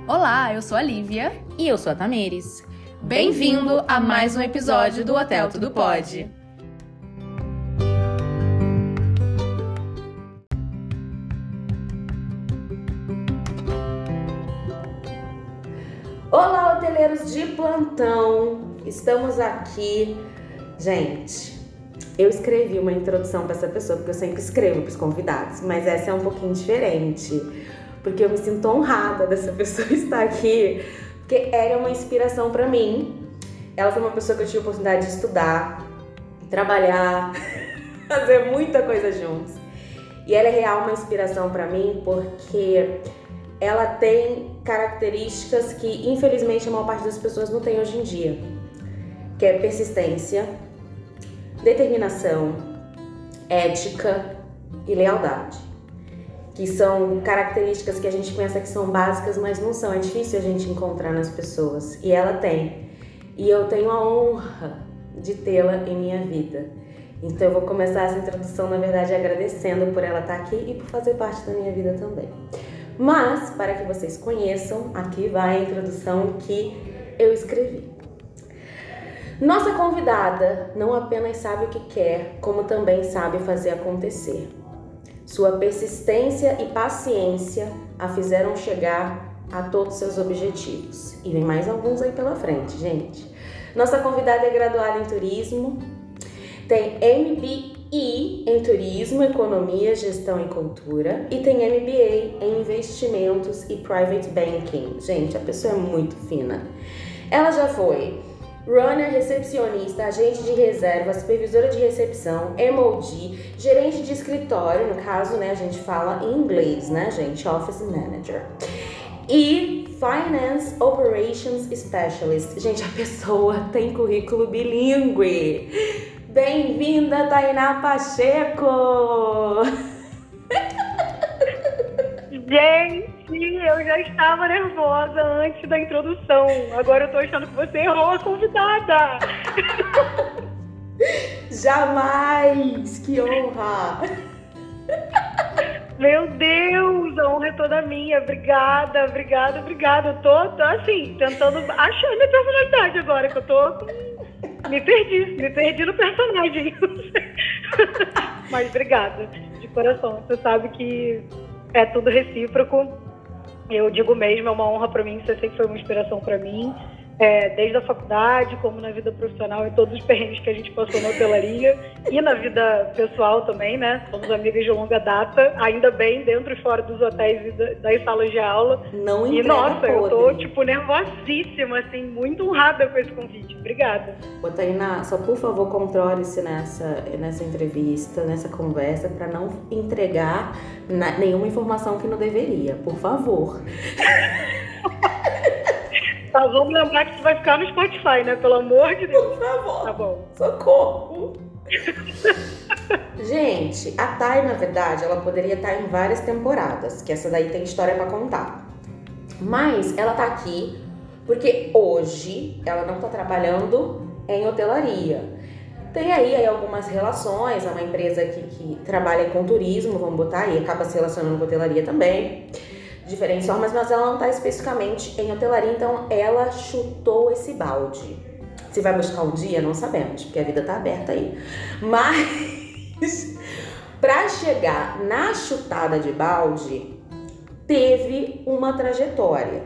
Olá, eu sou a Lívia. E eu sou a Tamires. Bem-vindo a mais um episódio do Hotel Tudo Pode. Olá, hoteleiros de plantão! Estamos aqui. Gente, eu escrevi uma introdução para essa pessoa, porque eu sempre escrevo para os convidados, mas essa é um pouquinho diferente, porque eu me sinto honrada dessa pessoa estar aqui, porque ela é uma inspiração para mim. Ela foi uma pessoa que eu tive a oportunidade de estudar, trabalhar, fazer muita coisa juntos. E ela é real uma inspiração para mim, porque ela tem características que, infelizmente, a maior parte das pessoas não tem hoje em dia, que é persistência, determinação, ética e lealdade, que são características que a gente pensa que são básicas, mas não são. É difícil a gente encontrar nas pessoas, e ela tem. E eu tenho a honra de tê-la em minha vida. Então eu vou começar essa introdução, na verdade, agradecendo por ela estar aqui e por fazer parte da minha vida também. Mas, para que vocês conheçam, aqui vai a introdução que eu escrevi. Nossa convidada não apenas sabe o que quer, como também sabe fazer acontecer. Sua persistência e paciência a fizeram chegar a todos seus objetivos. E vem mais alguns aí pela frente, gente. Nossa convidada é graduada em turismo, tem MBA em Turismo, Economia, Gestão e Cultura e tem MBA em Investimentos e Private Banking. Gente, a pessoa é muito fina. Ela já foi runner, recepcionista, agente de reserva, supervisora de recepção, MOD, gerente de escritório, no caso, né, a gente fala em inglês, né, gente, Office Manager. E Finance Operations Specialist. Gente, a pessoa tem currículo bilíngue. Bem-vinda, Tainá Pacheco! Gente, eu já estava nervosa antes da introdução. Agora eu tô achando que você errou a convidada. Jamais! Que honra! Meu Deus, a honra é toda minha. Obrigada. Eu tô assim, tentando achar minha personalidade agora, que eu tô... Me perdi no personagem. Mas obrigada, de coração. Você sabe que é tudo recíproco. Eu digo mesmo, é uma honra para mim. Você sempre foi uma inspiração para mim. Desde a faculdade, como na vida profissional e todos os perrengues que a gente passou na hotelaria e na vida pessoal também, né? Somos amigas de longa data, ainda bem, dentro e fora dos hotéis e das salas de aula. Não e nossa, podre. Eu tô tipo nervosíssima, assim, muito honrada com esse convite. Obrigada. Ô, Tainá, só por favor controle-se nessa entrevista, nessa conversa, para não entregar nenhuma informação que não deveria, por favor. Tá, vamos lembrar que isso vai ficar no Spotify, né? Pelo amor de Deus. Por favor. Tá bom. Socorro. Gente, a Thay, na verdade, ela poderia estar em várias temporadas, que essa daí tem história pra contar. Mas ela tá aqui porque hoje ela não tá trabalhando em hotelaria. Tem aí algumas relações, é uma empresa que trabalha com turismo, vamos botar aí, acaba se relacionando com hotelaria também. Diferentes formas, mas ela não está especificamente em hotelaria, então ela chutou esse balde. Se vai buscar um dia, não sabemos, porque a vida tá aberta aí. Mas, para chegar na chutada de balde, teve uma trajetória.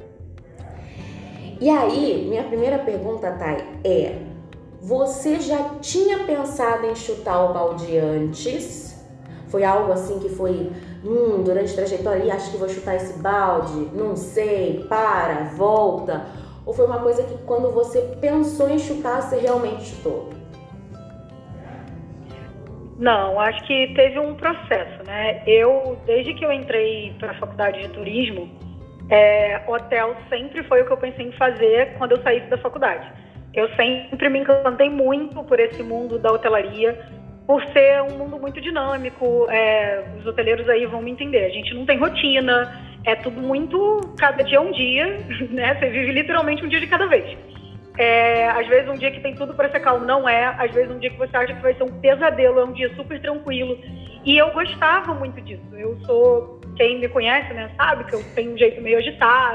E aí, minha primeira pergunta, Thay, é: você já tinha pensado em chutar o balde antes? Foi algo assim que foi, durante a trajetória, acho que vou chutar esse balde, não sei, volta. Ou foi uma coisa que quando você pensou em chutar, você realmente chutou? Não, acho que teve um processo, né? Desde que eu entrei para a faculdade de turismo, hotel sempre foi o que eu pensei em fazer quando eu saísse da faculdade. Eu sempre me encantei muito por esse mundo da hotelaria, por ser um mundo muito dinâmico. Os hoteleiros aí vão me entender. A gente não tem rotina, é tudo muito... Cada dia é um dia, né? Você vive literalmente um dia de cada vez. Às vezes um dia que tem tudo para ser calmo não é. Às vezes um dia que você acha que vai ser um pesadelo, é um dia super tranquilo. E eu gostava muito disso. Quem me conhece, né, sabe que eu tenho um jeito meio agitado.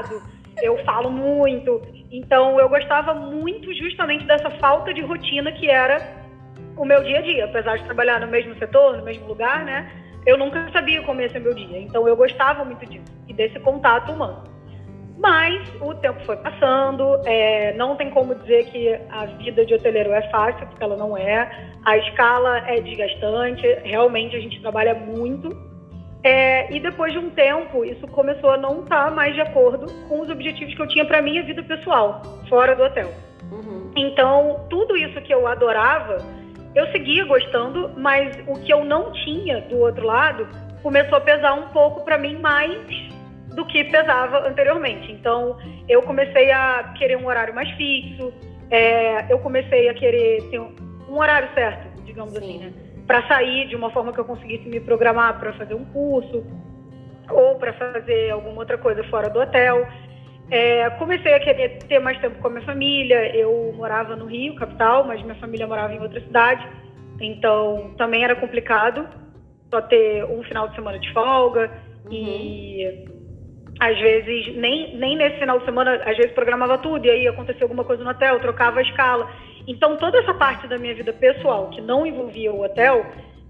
eu falo muito. Então, eu gostava muito justamente dessa falta de rotina que era o meu dia a dia. Apesar de trabalhar no mesmo setor, no mesmo lugar, né? Eu nunca sabia como ia ser meu dia. Então, eu gostava muito disso e desse contato humano. Mas o tempo foi passando, não tem como dizer que a vida de hoteleiro é fácil, porque ela não é. A escala é desgastante, realmente a gente trabalha muito. E depois de um tempo, isso começou a não estar mais de acordo com os objetivos que eu tinha para minha vida pessoal, fora do hotel. Uhum. Então, tudo isso que eu adorava, eu seguia gostando, mas o que eu não tinha do outro lado começou a pesar um pouco para mim mais do que pesava anteriormente. Então, eu comecei a querer um horário mais fixo, eu comecei a querer ter um horário certo, digamos assim, né? Para sair de uma forma que eu conseguisse me programar para fazer um curso ou para fazer alguma outra coisa fora do hotel. Comecei a querer ter mais tempo com a minha família. Eu morava no Rio, capital, mas minha família morava em outra cidade. Então, também era complicado só ter um final de semana de folga. Uhum. E às vezes, nem nesse final de semana, às vezes programava tudo, e aí acontecia alguma coisa no hotel, trocava a escala. Então, toda essa parte da minha vida pessoal, que não envolvia o hotel,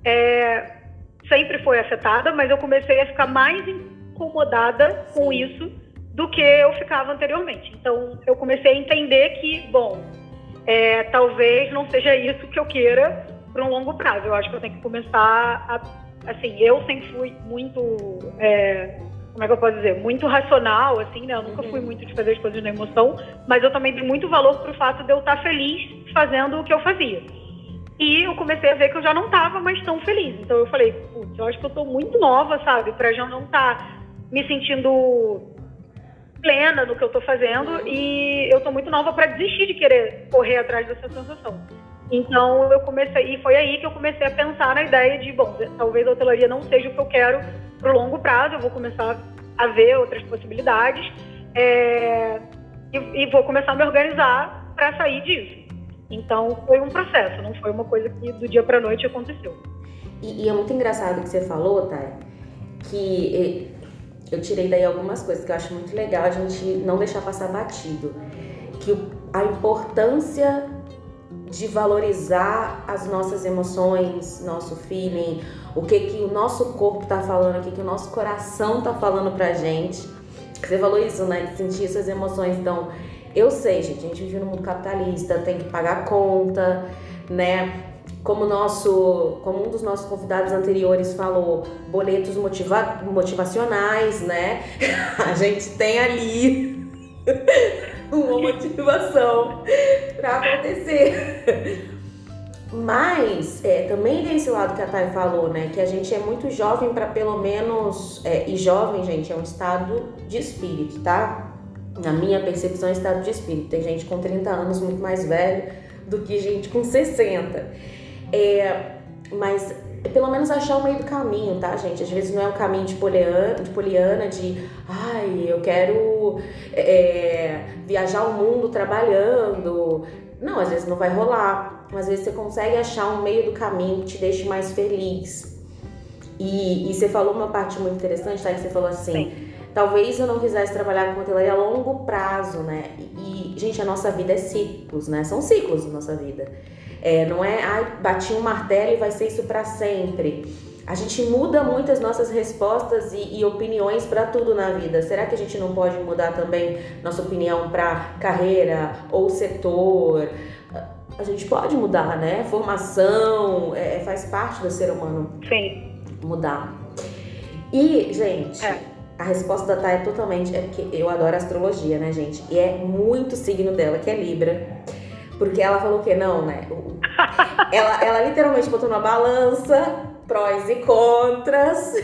sempre foi afetada, mas eu comecei a ficar mais incomodada com isso do que eu ficava anteriormente. Então, eu comecei a entender que, talvez não seja isso que eu queira para um longo prazo. Eu acho que eu tenho que começar assim, eu sempre fui muito... como é que eu posso dizer? Muito racional, assim, né? Eu nunca fui muito de fazer as coisas na emoção, mas eu também dei muito valor pro fato de eu estar feliz fazendo o que eu fazia. E eu comecei a ver que eu já não estava mais tão feliz. Então eu falei, putz, eu acho que eu tô muito nova, sabe? Pra já não estar me sentindo plena no que eu tô fazendo, e eu tô muito nova para desistir de querer correr atrás dessa sensação. Então eu comecei, e foi aí que eu comecei a pensar na ideia de, talvez a hotelaria não seja o que eu quero pro longo prazo, eu vou começar a ver outras possibilidades, e vou começar a me organizar para sair disso. Então foi um processo, não foi uma coisa que do dia para noite aconteceu. E é muito engraçado o que você falou, Thay, que eu tirei daí algumas coisas que eu acho muito legal a gente não deixar passar batido, que a importância de valorizar as nossas emoções, nosso feeling, o que o nosso corpo tá falando, o que o nosso coração tá falando pra gente. Você falou isso, né? De sentir essas emoções. Então, eu sei, gente, a gente vive no mundo capitalista, tem que pagar conta, né? Como um dos nossos convidados anteriores falou, boletos motivacionais, né? A gente tem ali uma motivação para acontecer. Mas também tem esse lado que a Thay falou, né? Que a gente é muito jovem para pelo menos... e jovem, gente, é um estado de espírito, tá? Na minha percepção, é um estado de espírito. Tem gente com 30 anos muito mais velho do que gente com 60. Mas pelo menos achar o meio do caminho, tá, gente? Às vezes não é o caminho de poliana, de eu quero viajar o mundo trabalhando. Não, às vezes não vai rolar. Às vezes você consegue achar um meio do caminho que te deixe mais feliz. E você falou uma parte muito interessante, tá? Que você falou assim, talvez eu não quisesse trabalhar com hotelaria a longo prazo, né? E, gente, a nossa vida é ciclos, né? São ciclos da nossa vida. Não é, bati um martelo e vai ser isso pra sempre. A gente muda muito as nossas respostas e opiniões pra tudo na vida. Será que a gente não pode mudar também nossa opinião pra carreira ou setor? A gente pode mudar, né? Formação, faz parte do ser humano. Sim. Mudar. E, gente, a resposta da Thay é totalmente... porque eu adoro astrologia, né, gente? E é muito signo dela, que é Libra. Porque ela falou que não, né? Ela literalmente botou numa balança prós e contras.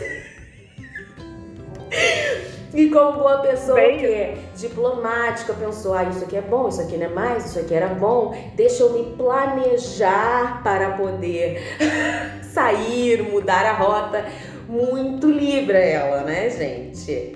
E como boa pessoa que é diplomática, pensou, isso aqui é bom, isso aqui não é mais, isso aqui era bom, deixa eu me planejar para poder sair, mudar a rota. Muito Libra ela, né, gente?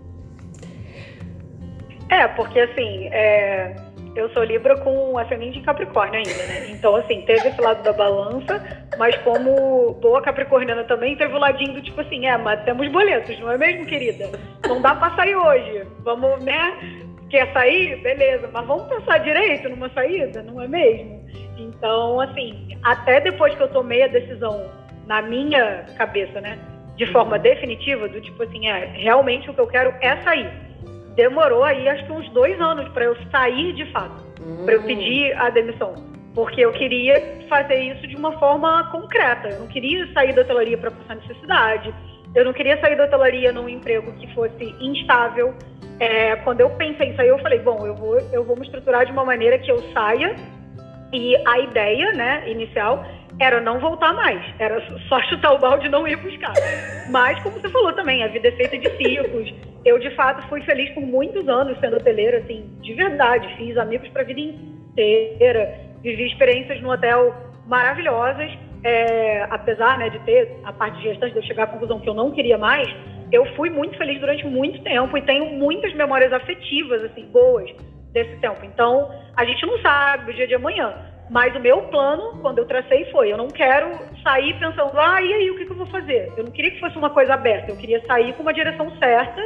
Porque assim, eu sou Libra com ascendente em Capricórnio ainda, né? Então, assim, teve esse lado da balança, mas como boa capricorniana também, teve o ladinho do tipo assim, mas temos boletos, não é mesmo, querida? Não dá pra sair hoje. Vamos, né? quer sair? Beleza, mas vamos pensar direito numa saída, não é mesmo? Então, assim, até depois que eu tomei a decisão na minha cabeça, né, de forma definitiva, do tipo assim, realmente o que eu quero é sair. Demorou aí, acho que uns 2 anos para eu sair de fato, para eu pedir a demissão. Porque eu queria fazer isso de uma forma concreta. Eu não queria sair da hotelaria para passar necessidade. Eu não queria sair da hotelaria num emprego que fosse instável. Quando eu pensei em sair, eu falei, bom, eu vou me estruturar de uma maneira que eu saia. E a ideia, né, inicial, era não voltar mais. Era só chutar o balde e não ir buscar. Mas, como você falou também, a vida é feita de ciclos. Eu, de fato, fui feliz por muitos anos sendo hoteleira, assim, de verdade. Fiz amigos para a vida inteira. Vivi experiências no hotel maravilhosas. Apesar, né, de ter a parte de gestante, de eu chegar à conclusão que eu não queria mais, eu fui muito feliz durante muito tempo e tenho muitas memórias afetivas, assim, boas desse tempo. Então, a gente não sabe o dia de amanhã. Mas o meu plano, quando eu tracei, foi: eu não quero sair pensando, e aí, o que eu vou fazer? Eu não queria que fosse uma coisa aberta, eu queria sair com uma direção certa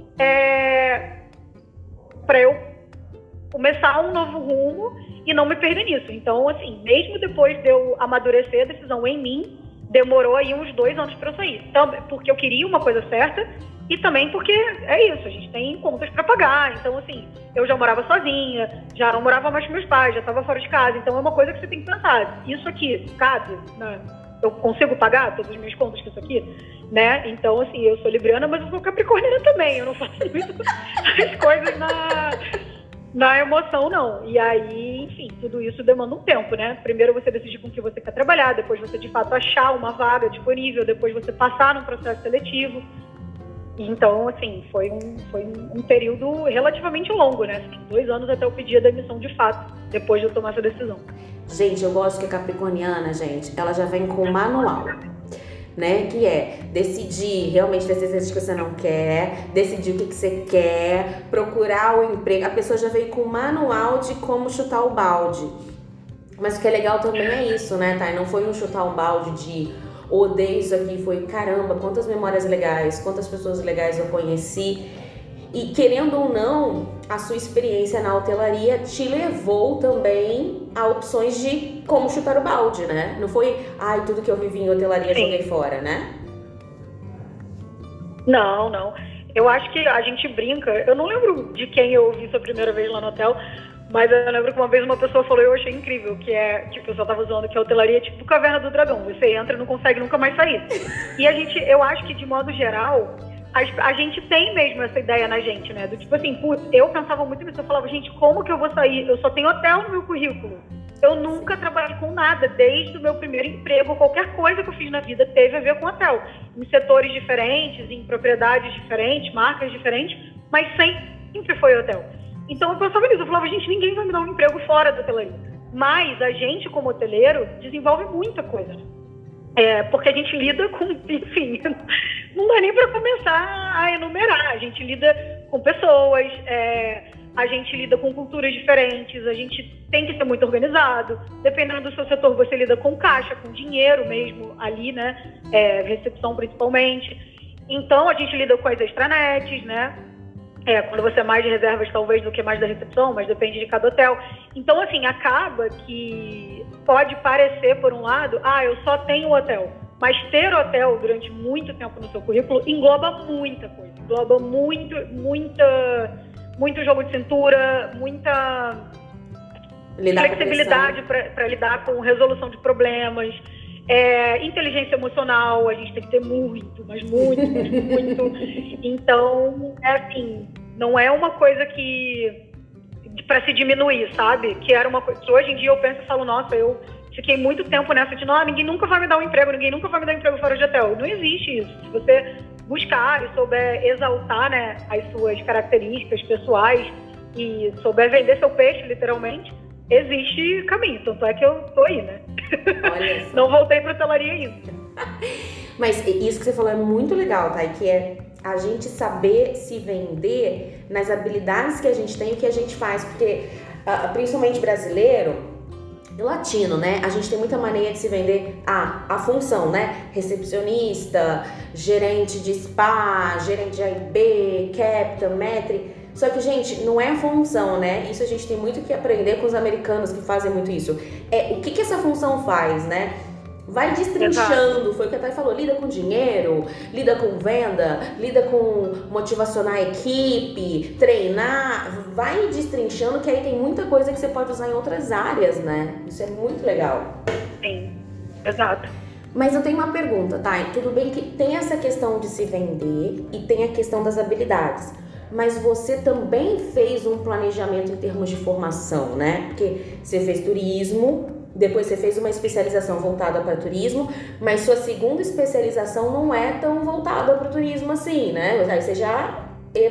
para eu começar um novo rumo e não me perder nisso. Então, assim, mesmo depois de eu amadurecer a decisão em mim, demorou aí uns 2 anos para eu sair. Também porque eu queria uma coisa certa e também porque é isso, a gente tem contas para pagar. Então, assim, eu já morava sozinha, já não morava mais com meus pais, já estava fora de casa. Então, é uma coisa que você tem que pensar: isso aqui cabe, né? Eu consigo pagar todas as minhas contas com isso aqui, né? Então, assim, eu sou libriana, mas eu sou capricorniana também. Eu não faço muito as coisas na emoção, não. E aí, enfim, tudo isso demanda um tempo, né? Primeiro você decidir com o que você quer trabalhar, depois você, de fato, achar uma vaga disponível, depois você passar num processo seletivo. Então, assim, foi um período relativamente longo, né? 2 anos até eu pedir a demissão de fato, depois de eu tomar essa decisão. Gente, eu gosto que a capricorniana, gente, ela já vem com manual, né? Que é decidir realmente decisões que você não quer, decidir o que você quer, procurar o emprego. A pessoa já veio com manual de como chutar o balde. Mas o que é legal também é isso, né, Thay? Não foi um chutar um balde de odeio isso aqui, foi caramba, quantas memórias legais, quantas pessoas legais eu conheci. E querendo ou não, a sua experiência na hotelaria te levou também a opções de como chutar o balde, né? Não foi, tudo que eu vivi em hotelaria joguei fora, né? Não. Eu acho que a gente brinca, eu não lembro de quem eu ouvi isso a primeira vez lá no hotel, mas eu lembro que uma vez uma pessoa falou, eu achei incrível, que tipo, o pessoal tava zoando que a hotelaria é tipo Caverna do Dragão, você entra e não consegue nunca mais sair. E eu acho que de modo geral, a gente tem mesmo essa ideia na gente, né? Do tipo assim, putz, eu pensava muito nisso, eu falava, gente, como que eu vou sair? Eu só tenho hotel no meu currículo. Eu nunca trabalhei com nada, desde o meu primeiro emprego, qualquer coisa que eu fiz na vida teve a ver com hotel. Em setores diferentes, em propriedades diferentes, marcas diferentes, mas sempre foi hotel. Então eu pensava nisso, eu falava, gente, ninguém vai me dar um emprego fora da hotelaria. Mas a gente, como hoteleiro, desenvolve muita coisa. Porque a gente lida com, enfim, não dá nem para começar a enumerar. A gente lida com pessoas, a gente lida com culturas diferentes, a gente tem que ser muito organizado. Dependendo do seu setor, você lida com caixa, com dinheiro mesmo ali, né? Recepção principalmente. Então, a gente lida com as extranets, né? Quando você é mais de reservas, talvez, do que mais da recepção, mas depende de cada hotel. Então, assim, acaba que pode parecer, por um lado, eu só tenho hotel. Mas ter hotel durante muito tempo no seu currículo engloba muita coisa. Engloba muito jogo de cintura, muita flexibilidade para lidar com resolução de problemas. Inteligência emocional, a gente tem que ter muito, mas muito. Então, assim, não é uma coisa que para se diminuir, sabe? Que era uma coisa que hoje em dia eu penso e falo, nossa, eu fiquei muito tempo nessa de, ninguém nunca vai me dar um emprego, ninguém nunca vai me dar um emprego fora de hotel. Não existe isso. Se você buscar e souber exaltar, né, as suas características pessoais e souber vender seu peixe, literalmente, existe caminho. Tanto é que eu tô aí, né? Olha só. Não voltei pra hotelaria ainda. Mas isso que você falou é muito legal, Thay, que é a gente saber se vender nas habilidades que a gente tem e o que a gente faz. Porque, principalmente brasileiro e latino, né? A gente tem muita mania de se vender a função, né? Recepcionista, gerente de spa, gerente de AIB, captain, maître. Só que, gente, não é função, né? Isso a gente tem muito que aprender com os americanos que fazem muito isso. O que essa função faz, né? Vai destrinchando, foi o que a Thay falou, lida com dinheiro, lida com venda, lida com motivacionar a equipe, treinar, vai destrinchando que aí tem muita coisa que você pode usar em outras áreas, né? Isso é muito legal. Sim, exato. Mas eu tenho uma pergunta, Thay, tudo bem que tem essa questão de se vender e tem a questão das habilidades, mas você também fez um planejamento em termos de formação, né? Porque você fez turismo, depois você fez uma especialização voltada para turismo, mas sua segunda especialização não é tão voltada para o turismo assim, né? Aí você já...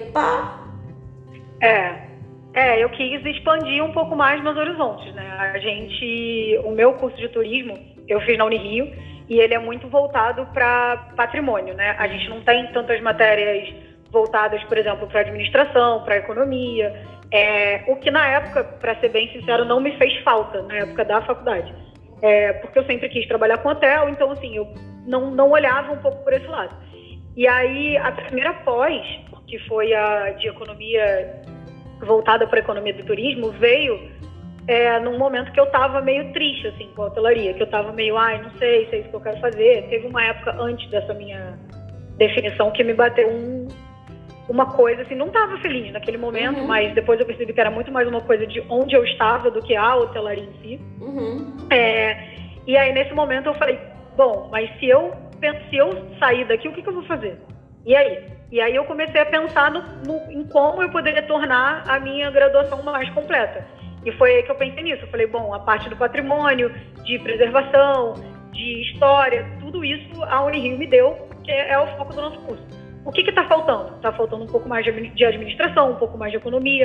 Eu quis expandir um pouco mais meus horizontes, né? O meu curso de turismo, eu fiz na Unirio, e ele é muito voltado para patrimônio, né? A gente não tem tantas matérias voltadas, por exemplo, para administração, para economia, o que na época, para ser bem sincero, não me fez falta na época da faculdade, porque eu sempre quis trabalhar com hotel, então assim, eu não olhava um pouco por esse lado. E aí a primeira pós, que foi a de economia voltada para a economia do turismo, veio num momento que eu estava meio triste assim com a hotelaria, que eu estava meio, não sei se é isso que eu quero fazer. Teve uma época antes dessa minha definição que me bateu uma coisa, assim, não estava feliz naquele momento, mas depois eu percebi que era muito mais uma coisa de onde eu estava do que a hotelaria em si. E aí, nesse momento, eu falei, bom, mas se eu sair daqui, o que eu vou fazer? E aí? E aí eu comecei a pensar em como eu poderia tornar a minha graduação mais completa. E foi aí que eu pensei nisso. Eu falei, bom, a parte do patrimônio, de preservação, de história, tudo isso a Unirio me deu, que é o foco do nosso curso. O que está faltando? Está faltando um pouco mais de administração, um pouco mais de economia.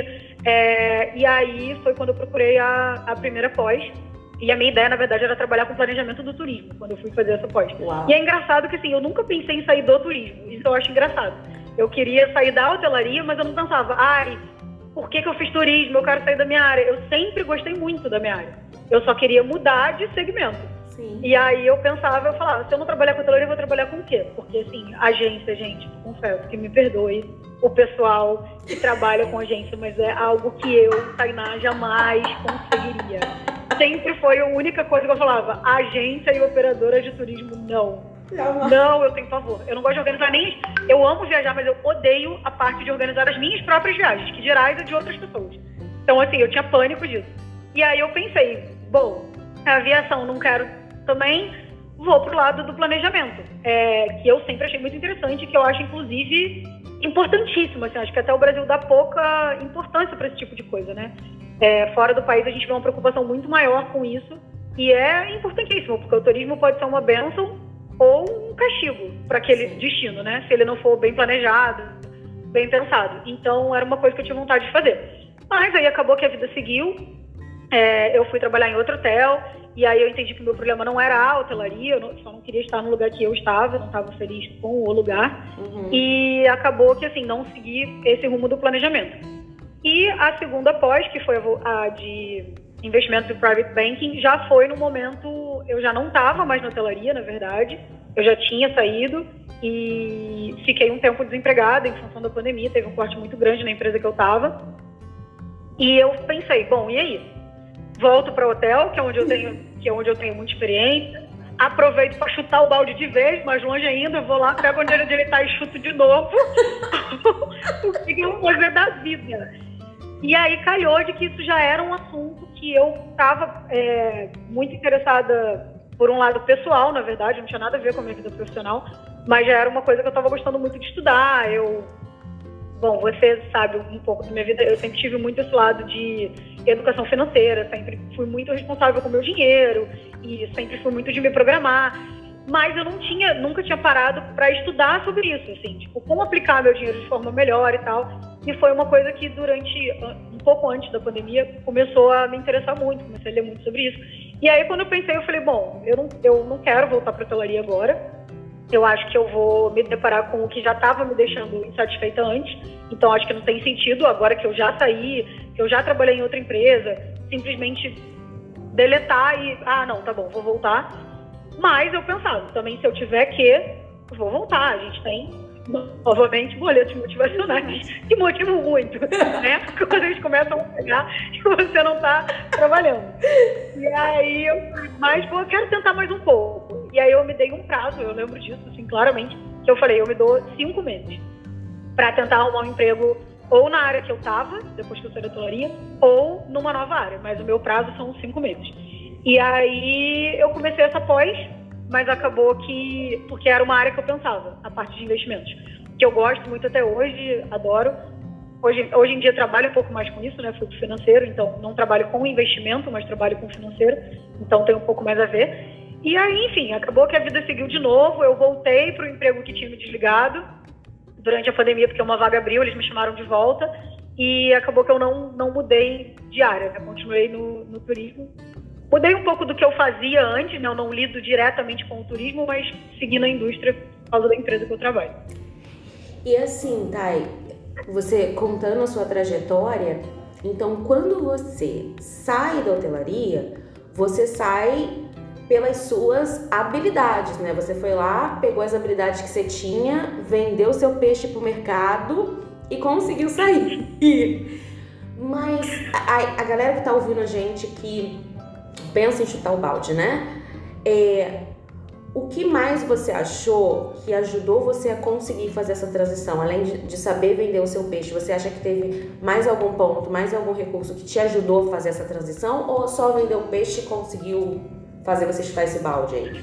E aí foi quando eu procurei a primeira pós. E a minha ideia, na verdade, era trabalhar com planejamento do turismo, quando eu fui fazer essa pós. Uau. E é engraçado que, assim, eu nunca pensei em sair do turismo. Isso eu acho engraçado. Eu queria sair da hotelaria, mas eu não pensava, por que eu fiz turismo? Eu quero sair da minha área. Eu sempre gostei muito da minha área. Eu só queria mudar de segmento. Sim. E aí eu falava, se eu não trabalhar com hotelaria, eu vou trabalhar com o quê? Porque, assim, agência, gente, confesso que me perdoe o pessoal que trabalha com agência, mas é algo que eu, Tainá, jamais conseguiria. Sempre foi a única coisa que eu falava, agência e operadora de turismo, não. Não, eu tenho pavor. Eu não gosto de organizar nem... Eu amo viajar, mas eu odeio a parte de organizar as minhas próprias viagens, que dirás a de outras pessoas. Então, assim, eu tinha pânico disso. E aí eu pensei, bom, a aviação não quero também, vou pro lado do planejamento, que eu sempre achei muito interessante, que eu acho, inclusive, importantíssimo. Assim, acho que até o Brasil dá pouca importância para esse tipo de coisa, né? Fora do país a gente vê uma preocupação muito maior com isso, e é importantíssimo, porque o turismo pode ser uma bênção ou um castigo para aquele destino, né? Se ele não for bem planejado, bem pensado. Então, era uma coisa que eu tinha vontade de fazer. Mas aí acabou que a vida seguiu, eu fui trabalhar em outro hotel, e aí eu entendi que o meu problema não era a hotelaria, eu só não queria estar no lugar que eu estava, não estava feliz com o lugar. E acabou que, assim, não segui esse rumo do planejamento. E a segunda pós, que foi a de investimento e private banking, já foi no momento, eu já não estava mais na hotelaria, na verdade, eu já tinha saído e fiquei um tempo desempregada em função da pandemia, teve um corte muito grande na empresa que eu estava. E eu pensei, bom, e aí? Volto para o hotel, que é onde eu tenho muita experiência. Aproveito para chutar o balde de vez, mais longe ainda. Eu vou lá, pego onde ele está e chuto de novo. O que eu vou fazer da vida? E aí calhou de que isso já era um assunto que eu estava muito interessada, por um lado pessoal, na verdade, não tinha nada a ver com a minha vida profissional, mas já era uma coisa que eu estava gostando muito de estudar. Bom, você sabe um pouco da minha vida, eu sempre tive muito esse lado de educação financeira, sempre fui muito responsável com o meu dinheiro e sempre fui muito de me programar, mas eu nunca tinha parado para estudar sobre isso, assim, tipo, como aplicar meu dinheiro de forma melhor e tal, e foi uma coisa que um pouco antes da pandemia, começou a me interessar muito, comecei a ler muito sobre isso. E aí, quando eu pensei, eu falei, bom, eu não quero voltar para a hotelaria agora. Eu acho que eu vou me deparar com o que já estava me deixando insatisfeita antes. Então, acho que não tem sentido, agora que eu já saí, que eu já trabalhei em outra empresa, simplesmente deletar e... não, tá bom, vou voltar. Mas eu pensava, também se eu tiver que, vou voltar. A gente tem novamente, boletos motivacionais que motivam muito, né? Quando eles começam a pegar e você não tá trabalhando. E aí eu falei, mas eu quero tentar mais um pouco. E aí eu me dei um prazo, eu lembro disso, assim, claramente, que eu falei, eu me dou 5 meses para tentar arrumar um emprego ou na área que eu tava, depois que eu saí da hotelaria, ou numa nova área, mas o meu prazo são 5 meses. E aí eu comecei essa pós, mas acabou que, porque era uma área que eu pensava, a parte de investimentos, que eu gosto muito até hoje, adoro. Hoje em dia trabalho um pouco mais com isso, né, fluxo financeiro, então não trabalho com investimento, mas trabalho com financeiro, então tem um pouco mais a ver. E aí, enfim, acabou que a vida seguiu de novo, eu voltei para o emprego que tinha me desligado durante a pandemia, porque uma vaga abriu, eles me chamaram de volta, e acabou que eu não mudei de área, né, continuei no turismo. Mudei um pouco do que eu fazia antes, né? Eu não lido diretamente com o turismo, mas segui na indústria por causa da empresa que eu trabalho. E assim, Thay, você contando a sua trajetória, então quando você sai da hotelaria, você sai pelas suas habilidades, né? Você foi lá, pegou as habilidades que você tinha, vendeu seu peixe pro mercado e conseguiu sair. Mas a galera que tá ouvindo a gente que pensa em chutar o balde, né? O que mais você achou que ajudou você a conseguir fazer essa transição? Além de saber vender o seu peixe, você acha que teve mais algum ponto, mais algum recurso que te ajudou a fazer essa transição? Ou só vender o peixe e conseguiu fazer você chutar esse balde aí?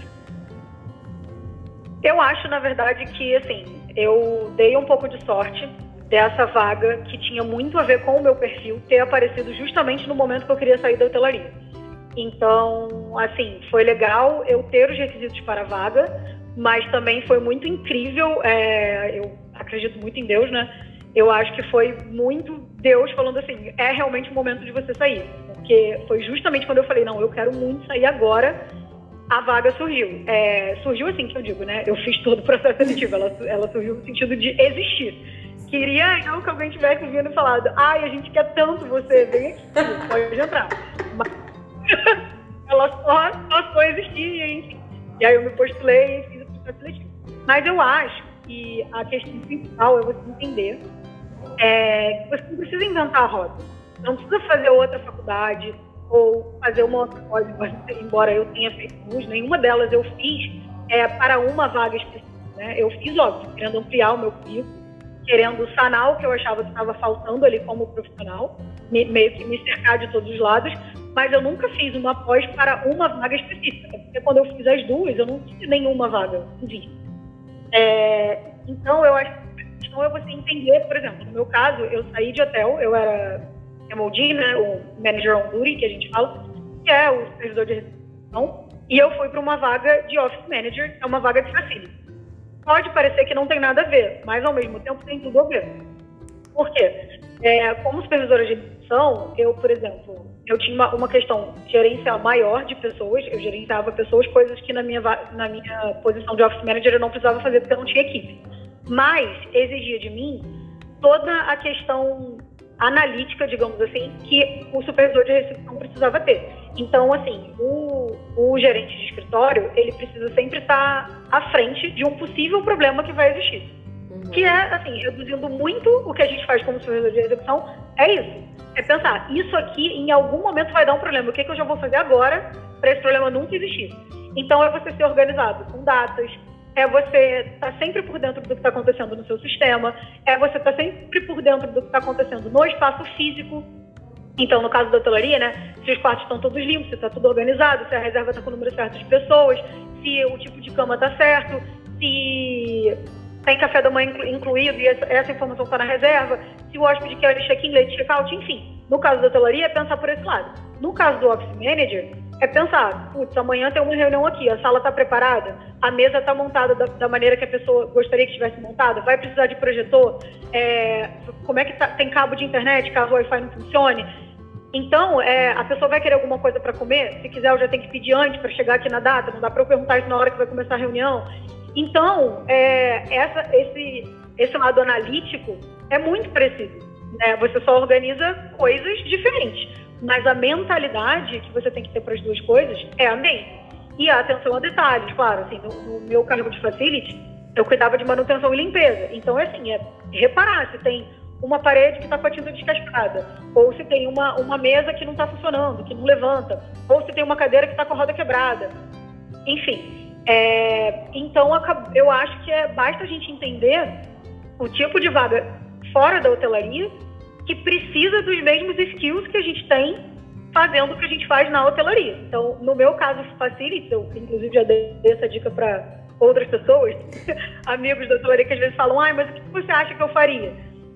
Eu acho, na verdade, que assim, eu dei um pouco de sorte dessa vaga que tinha muito a ver com o meu perfil ter aparecido justamente no momento que eu queria sair da hotelaria. Então, assim, foi legal eu ter os requisitos para a vaga, mas também foi muito incrível, eu acredito muito em Deus, né? Eu acho que foi muito Deus falando assim, é realmente o momento de você sair. Porque foi justamente quando eu falei, não, eu quero muito sair agora, a vaga surgiu. Surgiu assim que eu digo, né? Eu fiz todo o processo seletivo, ela surgiu no sentido de existir. Queria eu que alguém tivesse vindo e falado, ai, a gente quer tanto você, vem aqui, pode entrar. Mas ela só foi existir, enfim. E aí eu me postulei e fiz o processo seletivo. Mas eu acho que a questão principal é você entender que você não precisa inventar a roda. Não precisa fazer outra faculdade ou fazer uma outra pós, embora eu tenha feito duas, nenhuma delas eu fiz para uma vaga específica, né? Eu fiz, óbvio, querendo ampliar o meu currículo, querendo sanar o que eu achava que estava faltando ali como profissional, meio que me cercar de todos os lados, mas eu nunca fiz uma pós para uma vaga específica, porque quando eu fiz as duas, eu não tinha nenhuma vaga em vista. Então, eu acho que a questão é você entender, por exemplo, no meu caso, eu saí de hotel, eu era MOD, né, o Manager on Duty, que a gente fala, que é o supervisor de recepção, e eu fui para uma vaga de Office Manager, é uma vaga de facility. Pode parecer que não tem nada a ver, mas ao mesmo tempo tem tudo a ver. Por quê? Como supervisora de recepção, eu, por exemplo, eu tinha uma questão gerencial maior de pessoas, eu gerenciava pessoas, coisas que na minha posição de Office Manager eu não precisava fazer porque eu não tinha equipe. Mas exigia de mim toda a questão analítica, digamos assim, que o supervisor de recepção precisava ter. Então, assim, o gerente de escritório, ele precisa sempre estar à frente de um possível problema que vai existir. Que é, assim, reduzindo muito o que a gente faz como supervisor de recepção, é isso. É pensar, isso aqui em algum momento vai dar um problema. O que eu já vou fazer agora para esse problema nunca existir? Então, é você ser organizado com datas, é você estar sempre por dentro do que está acontecendo no seu sistema, é você estar sempre por dentro do que está acontecendo no espaço físico. Então, no caso da hotelaria, né, se os quartos estão todos limpos, se está tudo organizado, se a reserva está com o número certo de pessoas, se o tipo de cama está certo, se tem café da manhã incluído e essa informação está na reserva, se o hóspede quer check-in, late check-out, enfim. No caso da hotelaria, é pensar por esse lado. No caso do Office Manager, é pensar, putz, amanhã tem uma reunião aqui, a sala está preparada, a mesa está montada da maneira que a pessoa gostaria que estivesse montada, vai precisar de projetor, como é que tem cabo de internet caso o Wi-Fi não funcione. Então, a pessoa vai querer alguma coisa para comer, se quiser eu já tenho que pedir antes para chegar aqui na data, não dá para eu perguntar isso na hora que vai começar a reunião. Então, esse lado analítico é muito parecido, né? Você só organiza coisas diferentes, mas a mentalidade que você tem que ter para as duas coisas é a mesma. E a atenção a detalhes, claro, assim, no meu cargo de facility, eu cuidava de manutenção e limpeza. Então, assim, reparar se tem uma parede que está com a tinta descascada, ou se tem uma mesa que não está funcionando, que não levanta, ou se tem uma cadeira que está com a roda quebrada. Enfim, então eu acho que basta a gente entender o tipo de vaga fora da hotelaria que precisa dos mesmos skills que a gente tem fazendo o que a gente faz na hotelaria. Então, no meu caso, Facilities, eu inclusive já dei essa dica para outras pessoas, amigos da hotelaria que às vezes falam, mas o que você acha que eu faria?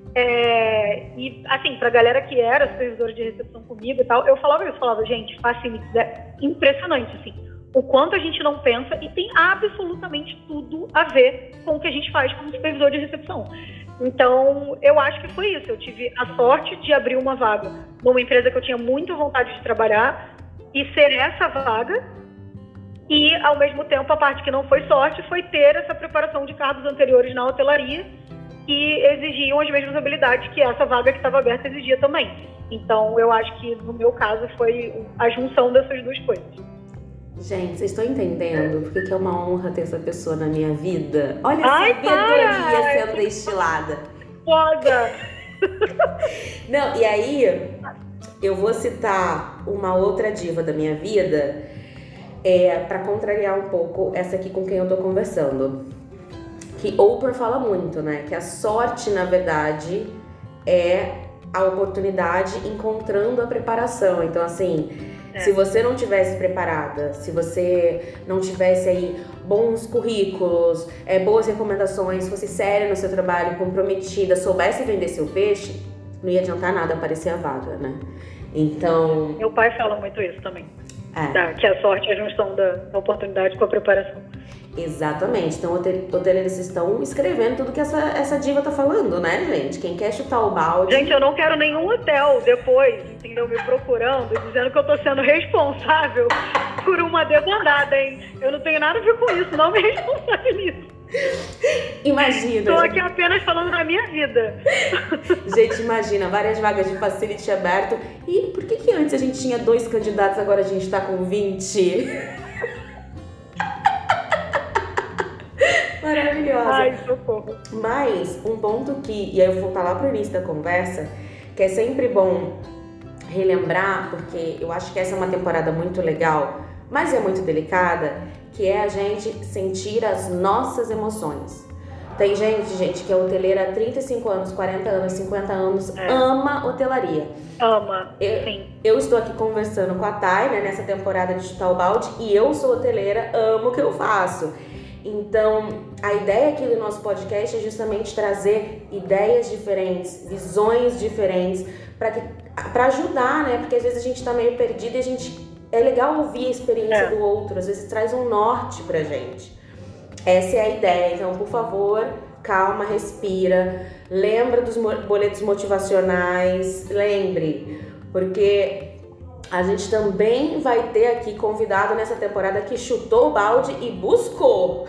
E, assim, pra galera que era supervisora de recepção comigo e tal, eu falava, gente, Facilities é impressionante, assim, o quanto a gente não pensa e tem absolutamente tudo a ver com o que a gente faz como supervisor de recepção. Então, eu acho que foi isso. Eu tive a sorte de abrir uma vaga numa empresa que eu tinha muita vontade de trabalhar e ser essa vaga. E, ao mesmo tempo, a parte que não foi sorte foi ter essa preparação de cargos anteriores na hotelaria que exigiam as mesmas habilidades que essa vaga que estava aberta exigia também. Então, eu acho que, no meu caso, foi a junção dessas duas coisas. Gente, vocês estão entendendo porque que é uma honra ter essa pessoa na minha vida? Olha a sabedoria sendo destilada. Foda! Não, e aí, eu vou citar uma outra diva da minha vida para contrariar um pouco essa aqui com quem eu tô conversando. Que Oprah fala muito, né? Que a sorte, na verdade, é a oportunidade encontrando a preparação. Então, assim, se você não tivesse preparada, se você não tivesse aí bons currículos, boas recomendações, fosse séria no seu trabalho, comprometida, soubesse vender seu peixe, não ia adiantar nada aparecer a vaga, né? Então... Meu pai fala muito isso também. Que a sorte é a junção da oportunidade com a preparação. Exatamente. Então, hoteleiros estão escrevendo tudo que essa diva tá falando, né, gente? Quem quer chutar o balde... Gente, eu não quero nenhum hotel depois, entendeu? Me procurando e dizendo que eu tô sendo responsável por uma debandada, hein? Eu não tenho nada a ver com isso, não me responsabilizo. Imagina. Tô aqui apenas falando da minha vida. Gente, imagina, várias vagas de facility aberto. E por que antes a gente tinha 2 candidatos, agora a gente tá com 20? Maravilhosa. Ai, socorro. Mas um ponto que, e aí eu vou voltar lá pro início da conversa, que é sempre bom relembrar, porque eu acho que essa é uma temporada muito legal, mas é muito delicada, que é a gente sentir as nossas emoções. Tem gente que é hoteleira há 35 anos, 40 anos, 50 anos, ama hotelaria. Ama, sim. Eu estou aqui conversando com a Thay, né, nessa temporada de chutar o balde, e eu sou hoteleira, amo o que eu faço. Então, a ideia aqui do nosso podcast é justamente trazer ideias diferentes, visões diferentes, para ajudar, né? Porque às vezes a gente tá meio perdido e é legal ouvir a experiência do outro, às vezes traz um norte pra gente. Essa é a ideia. Então, por favor, calma, respira, lembra dos boletos motivacionais, lembre, porque a gente também vai ter aqui convidado nessa temporada que chutou o balde e buscou.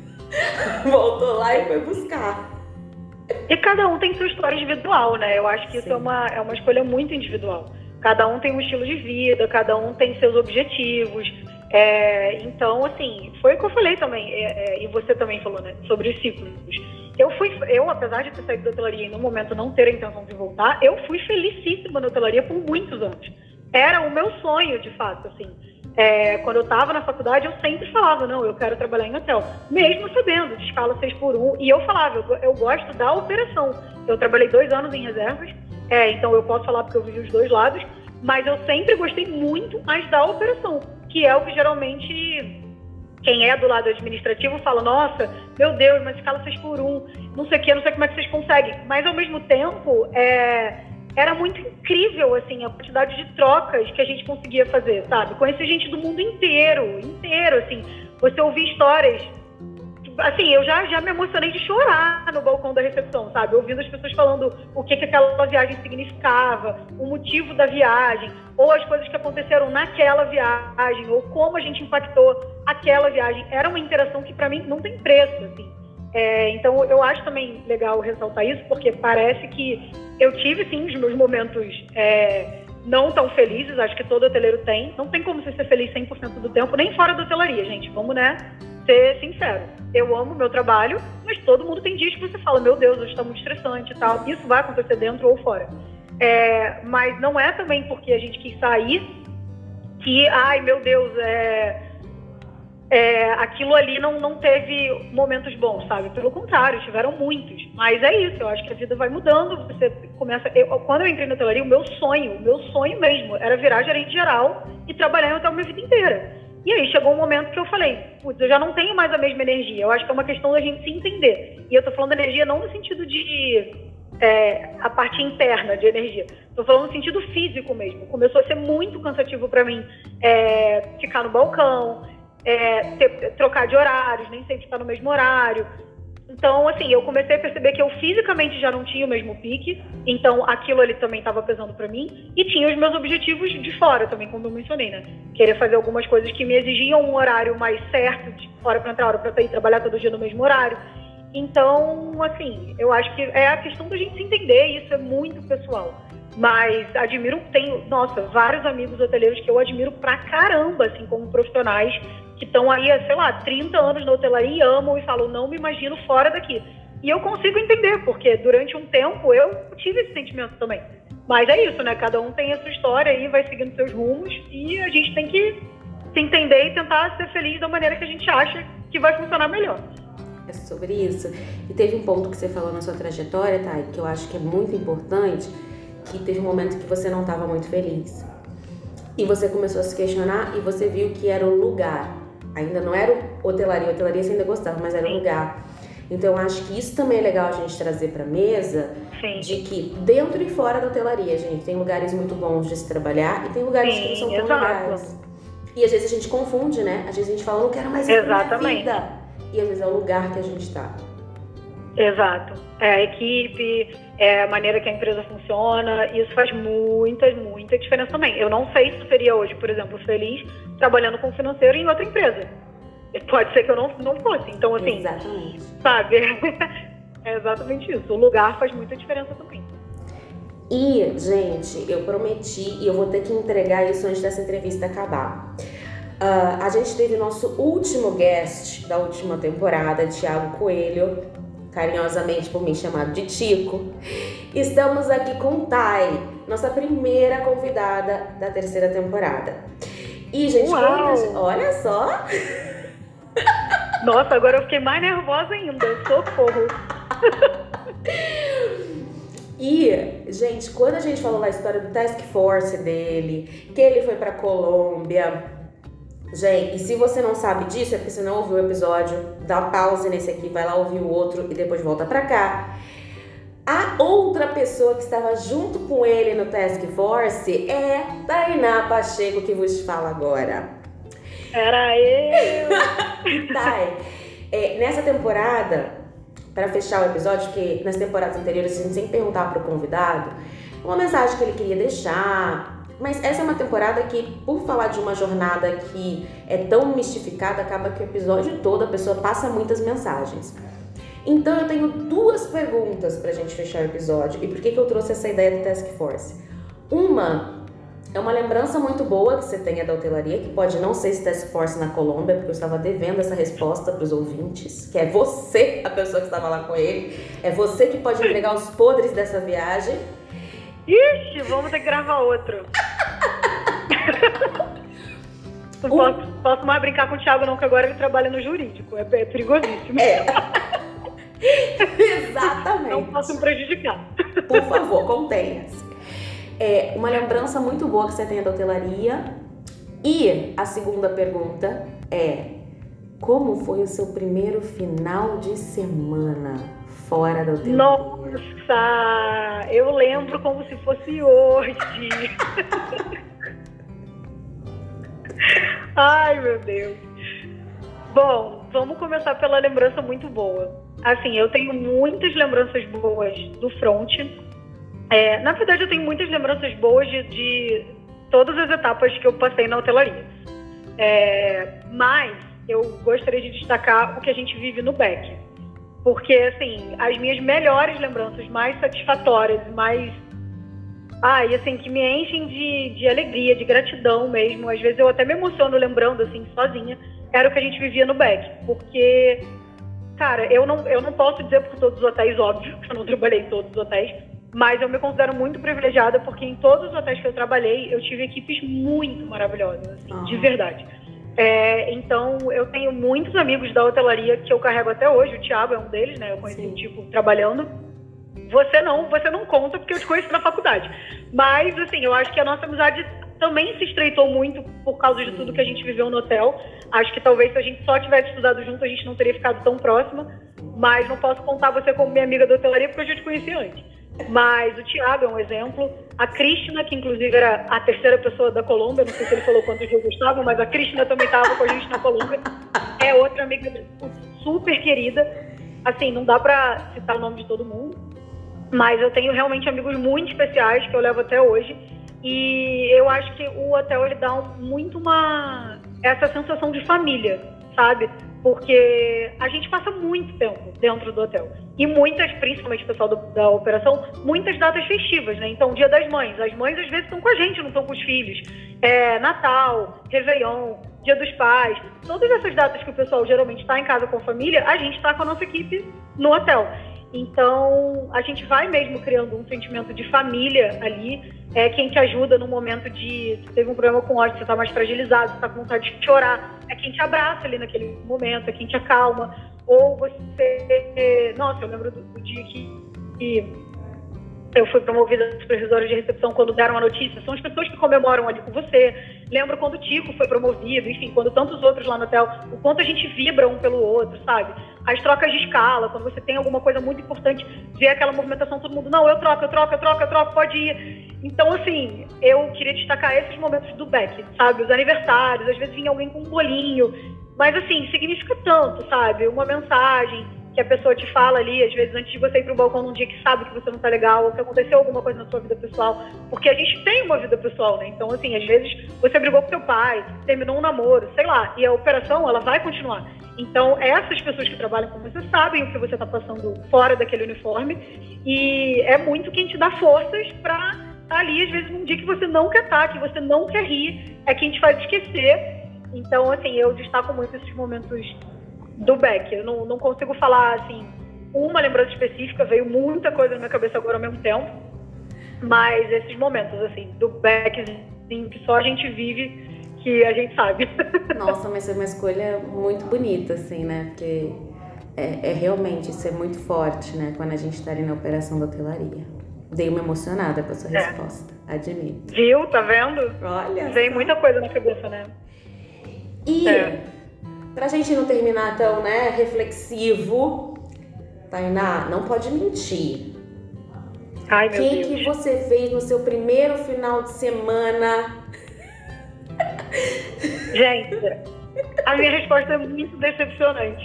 Voltou lá e foi buscar. E cada um tem sua história individual, né? Eu acho que isso é uma escolha muito individual. Cada um tem um estilo de vida, cada um tem seus objetivos. Então, assim, foi o que eu falei também, e você também falou, né? Sobre os ciclos. Eu, apesar de ter saído da hotelaria e no momento não ter a intenção de voltar, eu fui felicíssima na hotelaria por muitos anos. Era o meu sonho, de fato, assim. Quando eu estava na faculdade, eu sempre falava, não, eu quero trabalhar em hotel. Mesmo sabendo de escala 6x1. E eu falava, eu gosto da operação. Eu trabalhei 2 anos em reservas, então eu posso falar porque eu vivi os dois lados. Mas eu sempre gostei muito mais da operação, que é o que geralmente quem é do lado administrativo fala, nossa, meu Deus, mas escala 6x1, não sei o que, não sei como é que vocês conseguem. Mas, ao mesmo tempo, era muito incrível, assim, a quantidade de trocas que a gente conseguia fazer, sabe? Conhecer gente do mundo inteiro, assim. Você ouvir histórias... Assim, eu já me emocionei de chorar no balcão da recepção, sabe? Ouvindo as pessoas falando o que aquela viagem significava, o motivo da viagem, ou as coisas que aconteceram naquela viagem, ou como a gente impactou aquela viagem. Era uma interação que, pra mim, não tem preço, assim. Então, eu acho também legal ressaltar isso, porque parece que eu tive, sim, os meus momentos não tão felizes, acho que todo hoteleiro tem. Não tem como você ser feliz 100% do tempo, nem fora da hotelaria, gente. Vamos, né? ser sincero. Eu amo o meu trabalho, mas todo mundo tem dias que você fala, meu Deus, hoje tá muito estressante e tal. Isso vai acontecer dentro ou fora. Mas não é também porque a gente quis sair que, ai meu Deus, aquilo ali não teve momentos bons, sabe? Pelo contrário, tiveram muitos. Mas é isso, eu acho que a vida vai mudando. Você começa. Quando eu entrei na hotelaria, o meu sonho mesmo era virar gerente geral e trabalhar em hotel minha vida inteira. E aí chegou um momento que eu falei, putz, eu já não tenho mais a mesma energia. Eu acho que é uma questão da gente se entender. E eu tô falando da energia não no sentido de a parte interna de energia. Tô falando no sentido físico mesmo. Começou a ser muito cansativo para mim ficar no balcão, trocar de horários, nem sempre estar no mesmo horário. Então, assim, eu comecei a perceber que eu fisicamente já não tinha o mesmo pique, então aquilo ali também estava pesando para mim, e tinha os meus objetivos de fora também, como eu mencionei, né? Querer fazer algumas coisas que me exigiam um horário mais certo, de hora para entrar, hora para sair, trabalhar todo dia no mesmo horário. Então, assim, eu acho que é a questão da gente se entender, e isso é muito pessoal. Mas tenho, vários amigos hoteleiros que eu admiro pra caramba, assim, como profissionais, que estão aí há, sei lá, 30 anos na hotelaria e amam e falam, não me imagino fora daqui. E eu consigo entender, porque durante um tempo eu tive esse sentimento também. Mas é isso, né? Cada um tem a sua história e vai seguindo seus rumos, e a gente tem que se entender e tentar ser feliz da maneira que a gente acha que vai funcionar melhor. É sobre isso. E teve um ponto que você falou na sua trajetória, Thay, que eu acho que é muito importante, que teve um momento que você não estava muito feliz. E você começou a se questionar e você viu que era o lugar. Ainda não era hotelaria você ainda gostava, mas era o lugar. Então, eu acho que isso também é legal a gente trazer pra mesa, Sim. De que dentro e fora da hotelaria, gente, tem lugares muito bons de se trabalhar e tem lugares que não são tão legais. E às vezes a gente confunde, né? Às vezes a gente fala, não quero mais isso na minha vida. E às vezes é o lugar que a gente tá. Exato. A equipe, a maneira que a empresa funciona, isso faz muita diferença também. Eu não sei se seria hoje, por exemplo, feliz trabalhando com financeiro em outra empresa. Pode ser que eu não fosse. Então, assim, exatamente. Sabe? É exatamente isso. O lugar faz muita diferença também. E, gente, eu prometi e eu vou ter que entregar isso antes dessa entrevista acabar. A gente teve o nosso último guest da última temporada, Thiago Coelho, carinhosamente por mim chamado de Tico. Estamos aqui com Thay, nossa primeira convidada da terceira temporada. E, gente, olha só. Nossa, agora eu fiquei mais nervosa ainda. Socorro. E, gente, quando a gente falou lá a história do Task Force dele, que ele foi pra Colômbia, gente, e se você não sabe disso, é porque você não ouviu o episódio, dá pausa nesse aqui, vai lá ouvir o outro e depois volta pra cá. A outra pessoa que estava junto com ele no Task Force é Tainá Pacheco, que vos fala agora. Era eu! Thay, nessa temporada, para fechar o episódio, porque nas temporadas anteriores a gente sempre perguntava pro convidado uma mensagem que ele queria deixar, mas essa é uma temporada que, por falar de uma jornada que é tão mistificada, acaba que o episódio todo a pessoa passa muitas mensagens. Então eu tenho duas perguntas pra gente fechar o episódio. E por que eu trouxe essa ideia do Task Force? Uma é uma lembrança muito boa que você tenha da hotelaria, que pode não ser esse Task Force na Colômbia, porque eu estava devendo essa resposta pros ouvintes, que é você a pessoa que estava lá com ele, é você que pode entregar os podres dessa viagem. Ixi, vamos ter que gravar outro. Não posso mais brincar com o Thiago não, que agora ele trabalha no jurídico, é perigosíssimo. Exatamente. Não posso me prejudicar. Por favor, contenha-se. Uma lembrança muito boa que você tem da hotelaria. E a segunda pergunta é: como foi o seu primeiro final de semana fora da hotelaria? Nossa, eu lembro como se fosse hoje. Ai, meu Deus. Bom, vamos começar pela lembrança muito boa. Assim, eu tenho muitas lembranças boas do front. Na verdade, eu tenho muitas lembranças boas de todas as etapas que eu passei na hotelaria. Mas eu gostaria de destacar o que a gente vive no back. Porque, assim, as minhas melhores lembranças, mais satisfatórias, mais... e assim, que me enchem de alegria, de gratidão mesmo. Às vezes eu até me emociono lembrando, assim, sozinha. era o que a gente vivia no Beck. Porque, cara, eu não posso dizer por todos os hotéis, óbvio, que eu não trabalhei em todos os hotéis, mas eu me considero muito privilegiada porque em todos os hotéis que eu trabalhei, eu tive equipes muito maravilhosas, assim, de verdade. Então, eu tenho muitos amigos da hotelaria que eu carrego até hoje. O Thiago é um deles, né? Eu conheci o Tico trabalhando. Você não conta porque eu te conheci na faculdade. Mas, assim, eu acho que a nossa amizade também se estreitou muito por causa de tudo que a gente viveu no hotel. Acho que talvez se a gente só tivesse estudado junto, a gente não teria ficado tão próxima. Mas não posso contar você como minha amiga da hotelaria porque eu já te conheci antes. Mas o Thiago é um exemplo. A Cristina, que inclusive era a terceira pessoa da Colômbia, não sei se ele falou quantos dias estavam, mas a Cristina também estava com a gente na Colômbia. É outra amiga super querida. Assim, não dá pra citar o nome de todo mundo, mas eu tenho realmente amigos muito especiais que eu levo até hoje. E eu acho que o hotel, ele dá essa sensação de família, sabe? Porque a gente passa muito tempo dentro do hotel. E muitas, principalmente o pessoal da operação, muitas datas festivas, né? Então, Dia das Mães. As mães, às vezes, estão com a gente, não estão com os filhos. Natal, Réveillon, Dia dos Pais. Todas essas datas que o pessoal geralmente está em casa com a família, a gente está com a nossa equipe no hotel. Então, a gente vai mesmo criando um sentimento de família ali. É quem te ajuda no momento de... Você teve um problema com ódio, você está mais fragilizado, você está com vontade de chorar. É quem te abraça ali naquele momento, é quem te acalma. Ou você... Nossa, eu lembro do dia que eu fui promovida a supervisora de recepção quando deram a notícia. São as pessoas que comemoram ali com você. Lembro quando o Tico foi promovido, enfim, quando tantos outros lá no hotel, o quanto a gente vibra um pelo outro, sabe? As trocas de escala, quando você tem alguma coisa muito importante, ver aquela movimentação, todo mundo, não, eu troco, pode ir. Então, assim, eu queria destacar esses momentos do Beck, sabe? Os aniversários, às vezes vinha alguém com um bolinho, mas, assim, significa tanto, sabe? Uma mensagem que a pessoa te fala ali, às vezes, antes de você ir pro balcão num dia que sabe que você não tá legal, ou que aconteceu alguma coisa na sua vida pessoal, porque a gente tem uma vida pessoal, né? Então, assim, às vezes você brigou com seu pai, terminou um namoro, sei lá, e a operação, ela vai continuar. Então, essas pessoas que trabalham com você sabem o que você tá passando fora daquele uniforme, e é muito quem te dá forças pra estar ali, às vezes, num dia que você não quer estar, que você não quer rir, é quem te faz esquecer. Então, assim, eu destaco muito esses momentos do Beck. Eu não consigo falar, assim, uma lembrança específica, veio muita coisa na minha cabeça agora ao mesmo tempo, mas esses momentos, assim, do Beck, que só a gente vive, que a gente sabe. Nossa, mas é uma escolha muito bonita, assim, né? Porque realmente, isso é muito forte, né? Quando a gente tá ali na operação da hotelaria. Dei uma emocionada com a sua resposta, admito. Viu? Tá vendo? Olha. Veio muita coisa na cabeça, né? E... Pra gente não terminar tão, né, reflexivo, Tainá, não pode mentir. Ai, meu Deus. O que você fez no seu primeiro final de semana? Gente, a minha resposta é muito decepcionante.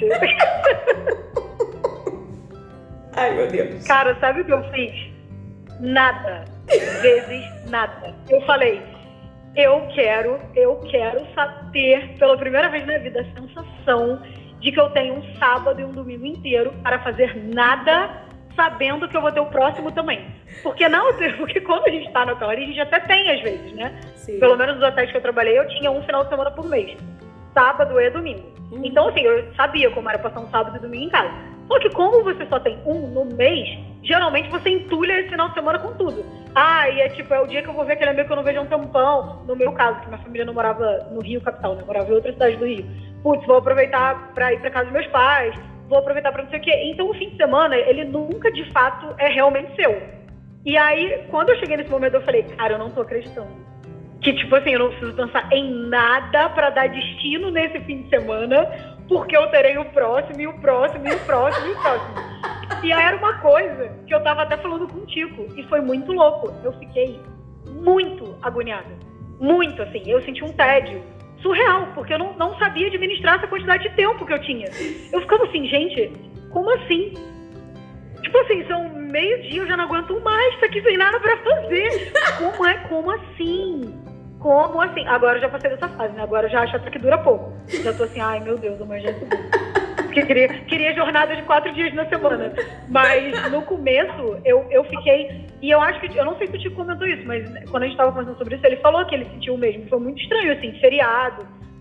Ai, meu Deus. Cara, sabe o que eu fiz? Nada. Vezes nada. Eu falei... Eu quero ter, pela primeira vez na vida, a sensação de que eu tenho um sábado e um domingo inteiro para fazer nada, sabendo que eu vou ter o próximo também. Porque quando a gente tá na hotelaria, a gente até tem às vezes, né? Sim. Pelo menos nos hotéis que eu trabalhei, eu tinha um final de semana por mês. Sábado e domingo. Então, assim, eu sabia como era passar um sábado e domingo em casa. Só que como você só tem um no mês, geralmente você entulha esse final de semana com tudo. E é o dia que eu vou ver aquele amigo que eu não vejo há um tempão. No meu caso, que minha família não morava no Rio capital, né? Morava em outra cidade do Rio. Putz, vou aproveitar pra ir pra casa dos meus pais, vou aproveitar pra não sei o quê. Então o fim de semana, ele nunca de fato é realmente seu. E aí, quando eu cheguei nesse momento, eu falei, cara, eu não tô acreditando. Que tipo assim, eu não preciso pensar em nada pra dar destino nesse fim de semana, porque eu terei o próximo, e o próximo, e o próximo, e o próximo. E aí era uma coisa que eu tava até falando com o Tico, e foi muito louco. Eu fiquei muito agoniada. Muito, assim. Eu senti um tédio surreal, porque eu não sabia administrar essa quantidade de tempo que eu tinha. Eu ficava assim, gente, como assim? Tipo assim, são meio-dia, eu já não aguento mais, tá aqui sem nada pra fazer. Como assim? Como assim? Agora eu já passei dessa fase, né? Agora eu já acho até que dura pouco. Já tô assim, ai meu Deus, amanhã já é segunda. Porque queria jornada de 4 dias na semana. Mas no começo, eu fiquei... E eu acho que... Eu não sei se o Tico comentou isso, mas quando a gente tava conversando sobre isso, ele falou que ele sentiu o mesmo. Foi muito estranho, assim, feriado,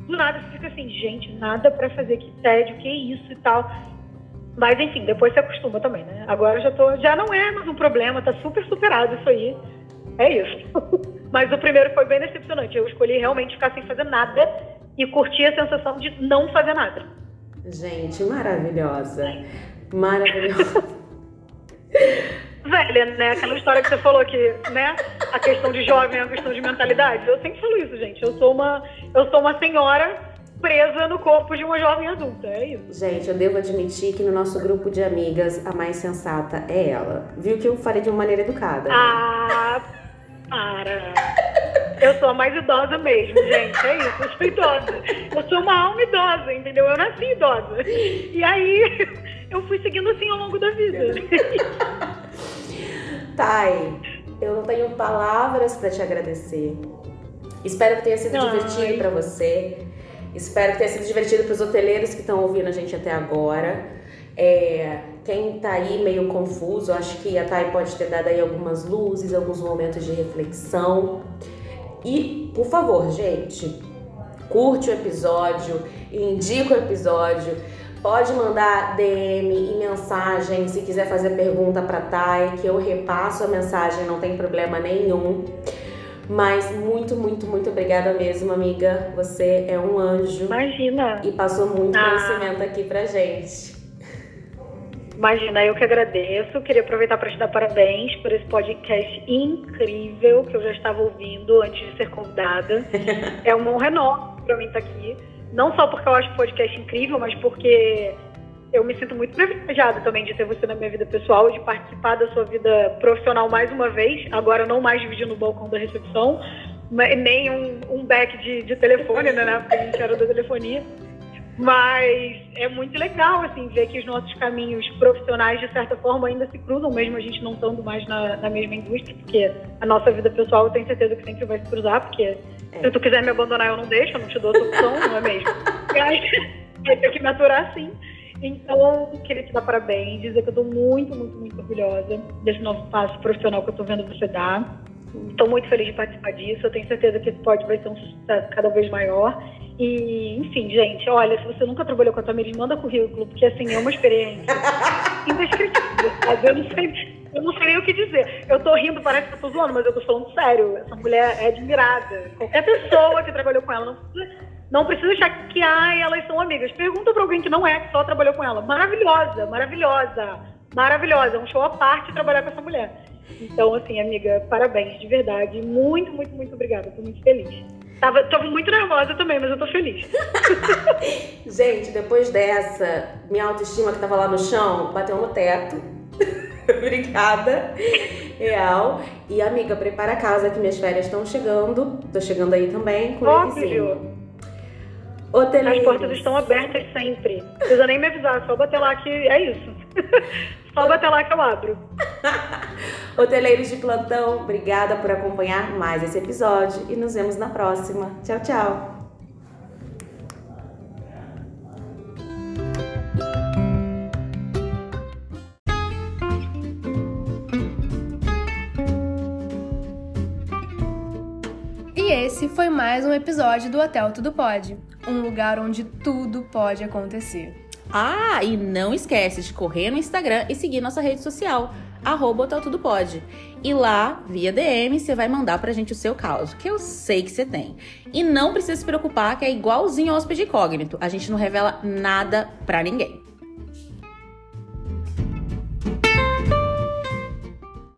do nada você fica assim, gente, nada pra fazer, que tédio, que isso e tal. Mas enfim, depois você acostuma também, né? Agora já não é mais um problema, tá super superado isso aí. É isso. Mas o primeiro foi bem decepcionante. Eu escolhi realmente ficar sem fazer nada e curtir a sensação de não fazer nada. Gente, maravilhosa. Maravilhosa. Velha, né? Aquela história que você falou que, né? A questão de jovem é a questão de mentalidade. Eu sempre falo isso, gente. Eu sou uma senhora presa no corpo de uma jovem adulta, é isso. Gente, eu devo admitir que no nosso grupo de amigas, a mais sensata é ela. Viu que eu falei de uma maneira educada, né? Ah, para. Eu sou a mais idosa mesmo, gente, é isso, eu sou idosa. Eu sou uma alma idosa, entendeu? Eu nasci idosa. E aí, eu fui seguindo assim ao longo da vida. Thay, eu não tenho palavras pra te agradecer. Espero que tenha sido divertido pra você. Espero que tenha sido divertido para os hoteleiros que estão ouvindo a gente até agora. Quem tá aí meio confuso, acho que a Thay pode ter dado aí algumas luzes, alguns momentos de reflexão. E, por favor, gente, curte o episódio, indica o episódio. Pode mandar DM e mensagem se quiser fazer pergunta pra Thay, que eu repasso a mensagem, não tem problema nenhum. Mas muito, muito, muito obrigada mesmo, amiga. Você é um anjo. Imagina. E passou muito conhecimento aqui pra gente. Imagina, eu que agradeço. Queria aproveitar para te dar parabéns por esse podcast incrível que eu já estava ouvindo antes de ser convidada. É uma honra enorme para mim estar aqui. Não só porque eu acho o podcast incrível, mas porque eu me sinto muito privilegiada também de ter você na minha vida pessoal, de participar da sua vida profissional mais uma vez, agora não mais dividindo o balcão da recepção, nem um back de telefone, né, porque a gente era da telefonia. Mas é muito legal, assim, ver que os nossos caminhos profissionais, de certa forma, ainda se cruzam, mesmo a gente não estando mais na mesma indústria, porque a nossa vida pessoal eu tenho certeza que sempre vai se cruzar, porque se tu quiser me abandonar eu não deixo, eu não te dou outra opção, não é mesmo? E aí, vai ter que me aturar assim. Então, queria te dar parabéns, dizer que eu estou muito, muito, muito orgulhosa desse novo passo profissional que eu estou vendo você dar. Estou muito feliz de participar disso, eu tenho certeza que esse podcast vai ser um sucesso cada vez maior. E, enfim, gente, olha, se você nunca trabalhou com a Tamiris, manda currículo, porque, assim, é uma experiência indescritível, sabe? Eu não sei nem o que dizer. Eu tô rindo, parece que eu tô zoando, mas eu tô falando sério. Essa mulher é admirada. Qualquer pessoa que trabalhou com ela não precisa achar que elas são amigas. Pergunta pra alguém que não é, que só trabalhou com ela. Maravilhosa, maravilhosa, maravilhosa. É um show à parte trabalhar com essa mulher. Então, assim, amiga, parabéns, de verdade. Muito, muito, muito obrigada. Tô muito feliz. Tava muito nervosa também, mas eu tô feliz. Gente, depois dessa, minha autoestima que tava lá no chão, bateu no teto. Obrigada. Real. E, amiga, prepara a casa que minhas férias estão chegando. Tô chegando aí também com o Óbvio. As portas estão abertas sempre. Não precisa nem me avisar, só bater lá que é isso. Só bater lá que eu abro. Hoteleiros de plantão, obrigada por acompanhar mais esse episódio e nos vemos na próxima. Tchau, tchau. E esse foi mais um episódio do Hotel Tudo Pode, um lugar onde tudo pode acontecer. Ah, e não esquece de correr no Instagram e seguir nossa rede social, @Hotel Tudo Pode. E lá, via DM, você vai mandar pra gente o seu caso, que eu sei que você tem. E não precisa se preocupar que é igualzinho ao hóspede incógnito, a gente não revela nada pra ninguém.